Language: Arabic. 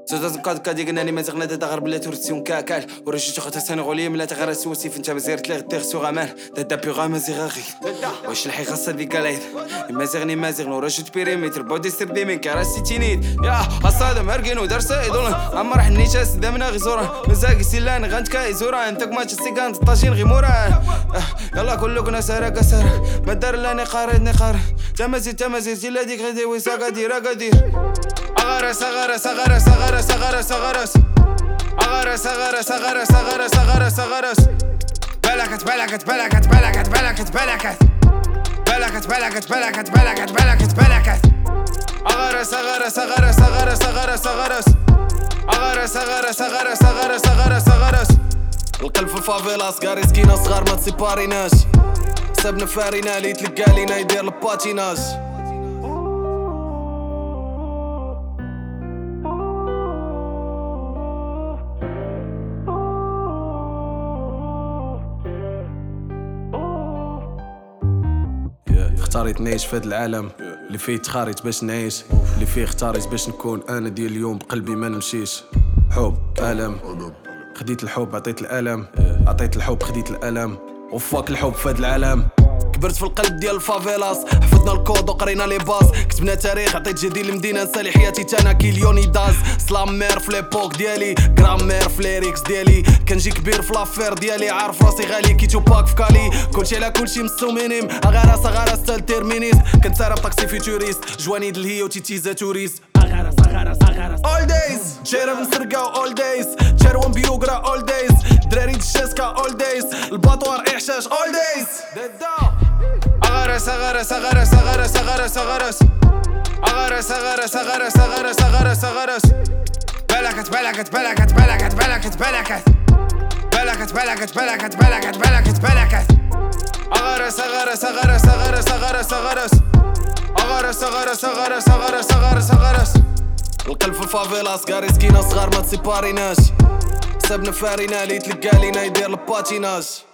قد قلنا ما زغنا تغرب لا تورسيون كاكال ورجيت خاطر سنغولي ملا تغرى سوسي فانت مزيرت لي غدير سو غمان دادا بيغا مزيغاغي واش الحي خاصه ديك قلايد ما زغني ما زغنو رجيت بيريمتر بودي سردي من كراسي تينيد يا اصادم هرقين ودرسه يدولن اما راح نيشاس دمنا غزوره مزاق سيلان غنت كايزوره انت ما تسيغان طاجين غيمورا يلا كلكنا سرق سرق ما دار لاني قارد تمازي جيلا ديك غدي وساقا ديرا قدير أغرس أغرس أغرس أغرس أغرس أغرس أغرس أغرس أغرس أغرس أغرس أغرس بلكت بلكت بلكت بلكت بلكت بلكت بلكت بلكت بلكت بلكت بلكت بلكت أغرس أغرس أغرس أغرس أغرس أغرس أغرس أغرس أغرس أغرس أغرس أغرس القلب في الفافيلا صغار سكينة صغار ما تسيباريناش سبنا فارينا لي تلقى لينا يدير الباتيناج اختاريت نعيش في هذا العالم اللي فيه تخاريت باش نعيش اللي فيه اختاريت باش نكون انا ديال اليوم بقلبي ما نمشيش حب ألم خديت الحب عطيت الألم عطيت الحب خديت الألم وفاك الحب في هذا العالم كبرت في القلب ديال الفافيلاس حفظنا الكود وقرينا لي باس كتبنا تاريخ عطيت جدي للمدينه نسالي حياتي تانا كيليوني داز سلامير في ليبوك ديالي غرامير في ليريكس ديالي كنجي كبير في لافير ديالي عارف راسي غالي كي توباك في كالي كلشي على كلشي مسو مينيم اغارس تال تيرمينيس كنت سارب طاكسي فيتوريست جواني دلهيو تيتيزا توريست اغارس all days جيرب نسرقاو all days جيروان بيوغرا all days دراري دشاسكا all days الباطوار احشاش all days أغرس أغرس أغرس أغرس أغرس أغرس أغرس أغرس أغرس أغرس أغرس أغرس بلكت بلكت بلكت بلكت بلكت بلكت بلكت بلكت بلكت بلكت بلكت بلكت أغرس أغرس أغرس أغرس أغرس أغرس أغرس أغرس أغرس أغرس أغرس أغرس القلب في الفافيلا صغار سكينة صغار ما تسيباريناش سبنا فارينا لي تلقى لينا يدير الباتيناج